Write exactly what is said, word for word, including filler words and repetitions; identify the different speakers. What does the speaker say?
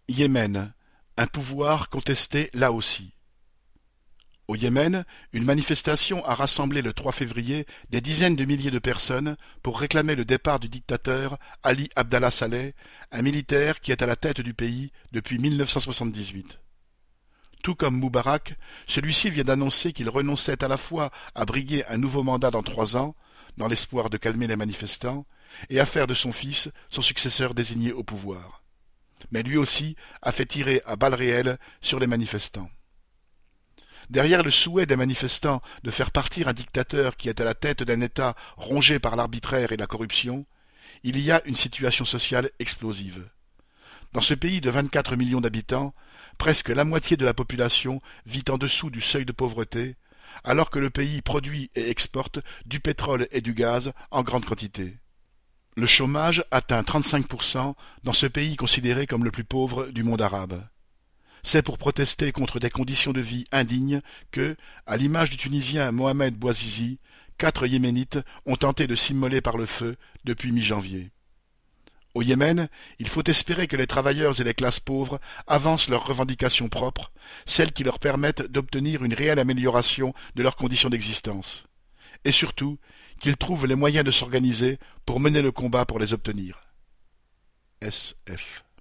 Speaker 1: Yémen, un pouvoir contesté là aussi. Au Yémen, une manifestation a rassemblé le trois février des dizaines de milliers de personnes pour réclamer le départ du dictateur Ali Abdallah Saleh, un militaire qui est à la tête du pays depuis mille neuf cent soixante-dix-huit. Tout comme Moubarak, celui-ci vient d'annoncer qu'il renonçait à la fois à briguer un nouveau mandat dans trois ans, dans l'espoir de calmer les manifestants, et à faire de son fils son successeur désigné au pouvoir. Mais lui aussi a fait tirer à balles réelles sur les manifestants. Derrière le souhait des manifestants de faire partir un dictateur qui est à la tête d'un État rongé par l'arbitraire et la corruption, il y a une situation sociale explosive. Dans ce pays de vingt-quatre millions d'habitants, presque la moitié de la population vit en dessous du seuil de pauvreté, alors que le pays produit et exporte du pétrole et du gaz en grande quantité. Le chômage atteint trente-cinq pour cent dans ce pays considéré comme le plus pauvre du monde arabe. C'est pour protester contre des conditions de vie indignes que, à l'image du Tunisien Mohamed Bouazizi, quatre Yéménites ont tenté de s'immoler par le feu depuis mi-janvier. Au Yémen, il faut espérer que les travailleurs et les classes pauvres avancent leurs revendications propres, celles qui leur permettent d'obtenir une réelle amélioration de leurs conditions d'existence. Et surtout, qu'ils trouvent les moyens de s'organiser pour mener le combat pour les obtenir. S F